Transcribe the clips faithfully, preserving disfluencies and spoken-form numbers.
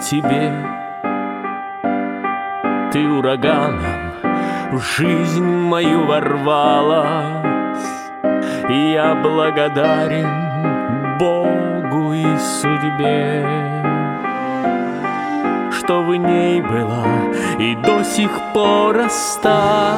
тебе. Ты ураганом в жизнь мою ворвалась, и я благодарен Богу и судьбе, что в ней была и до сих пор осталась.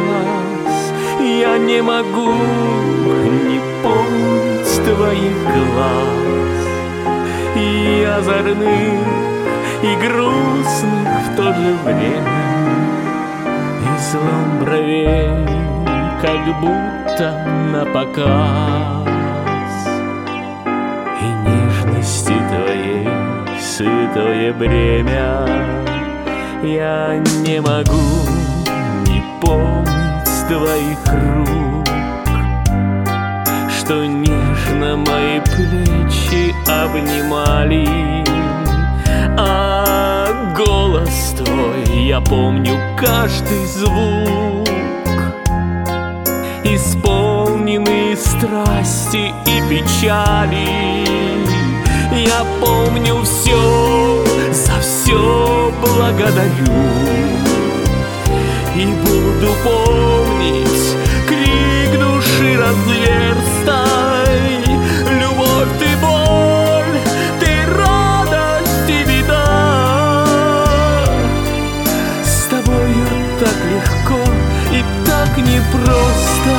Я не могу не помнить твоих глаз, и озорных, и грустных в то же время, излом бровей, как будто на показ, и нежности твоей сытое бремя. Я не могу не помнить твоих рук, что нежно мои плечи обнимали, а голос твой, я помню каждый звук, исполненный страсти и печали. Я помню все, за все благодарю, и буду помнить крик души разверстой. Любовь ты боль, ты радость и беда. С тобою так легко и так непросто.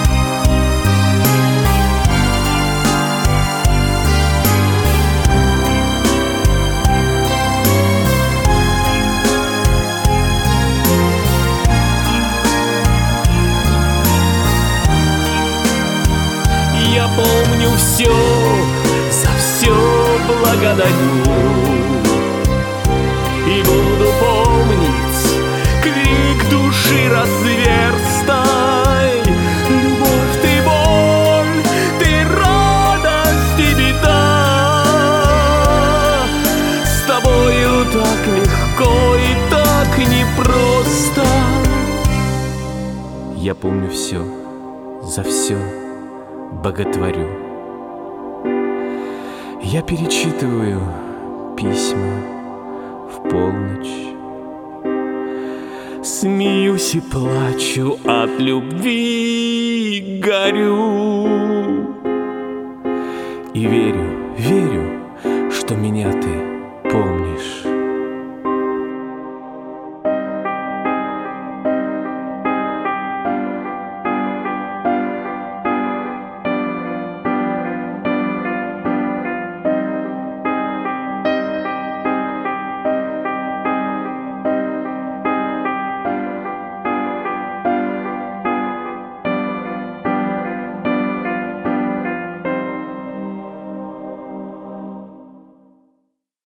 Я помню все, за все благодарю, и буду помнить крик души разверстой. Любовь ты боль, ты радость и беда. С тобою так легко и так непросто. Я помню все, за все боготворю. Я перечитываю письма в полночь, смеюсь и плачу от любви, горю. И верю, верю, что меня ты помнишь.